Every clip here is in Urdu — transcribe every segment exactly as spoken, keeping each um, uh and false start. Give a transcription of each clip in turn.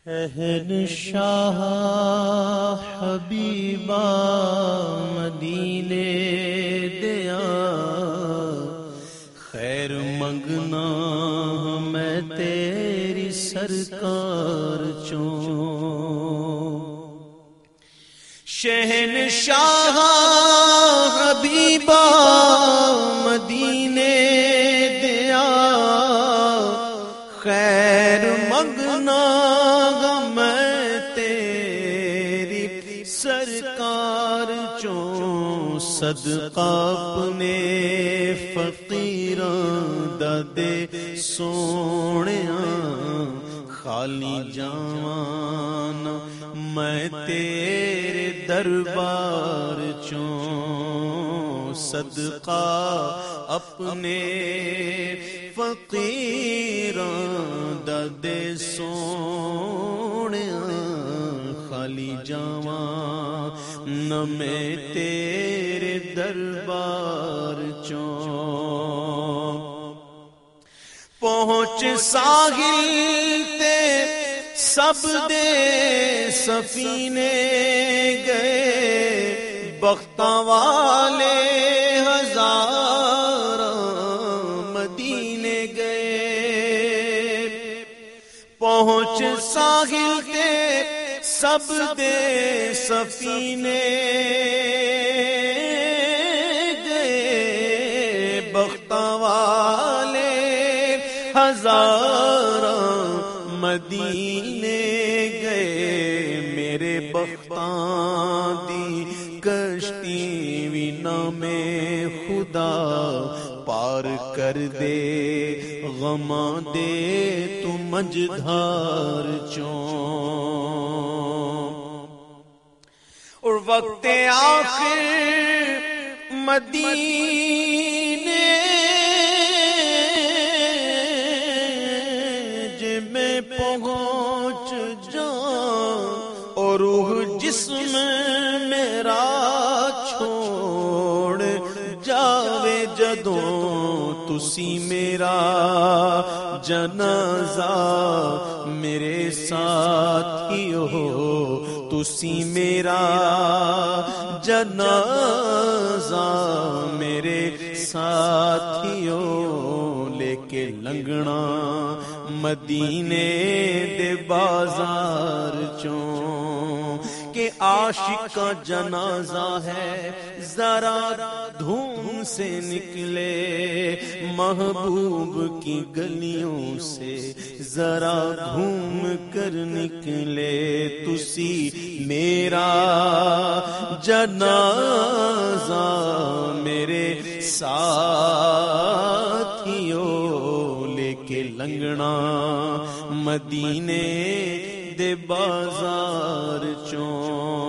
شہنشاہ حبیبا مدینے دیا خیر منگنا میں تیری سرکار چوں شہنشاہ حبیبا مدینے دیا خیر منگنا میں تیری سرکار چوں صدقہ اپنے فقیراں دا دے سونیاں خالی جان میں تیرے دربار چوں صدقہ اپنے فقیراں دا دے سونیاں خالی جاواں نہ میں تیرے دربار چوں پہنچ ساحل تے سب دے سفینے گئے بختاں والے ہزاراں مدینے گئے پہنچ ساحل تے سب دے سفینے گئے بختاں والے ہزاراں مدینے گئے میرے بختاں دی کشتی وی نام خدا پار کر دے غماں دے تو مجدھار چوں اور وقت آخر مدینے میں پہنچ جاؤں اور روح جسم میرا چھوڑ جاوے جدوں تسی میرا جنازہ میرے ساتھیو تسی میرا جنازہ میرے ساتھیو لے کے لنگنا مدینے دے بازار چوں کہ عاشق کا جنازہ ہے ذرا دھوم سے نکلے محبوب کی گلیوں سے ذرا گھوم کر نکلے تسی میرا جنازہ میرے ساتھیو لے کے لنگنا مدینے دے بازار چوں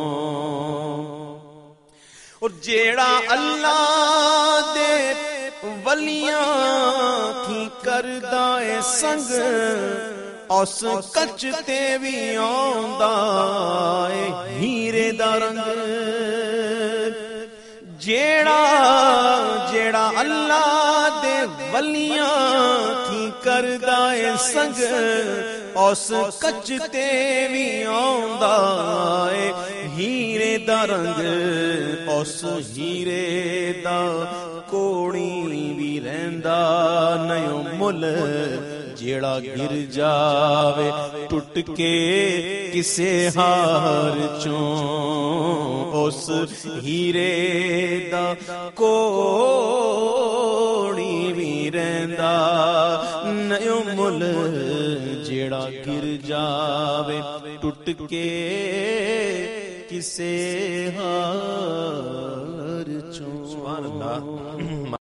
اور جیڑا اللہ دے ولیاں تھی کردہ اے سنگ اس کچ تے بھی آندا اے ہیرے دا رنگ جیڑا جیڑا اللہ دے ولیاں تھی کردہ اے سنگ اس کچ تے بھی آندا اے ہیرے دا رنگ اس ہیرے دا کوڑی بھی رہندا نیو مل جیڑا گر جاوے ٹٹ کے کسے ہار چوں اس ہیرے دا کوڑی بھی رہندا نیو مل جیڑا گر جاوے ٹٹ کے کسے ہار چوں سبحان اللہ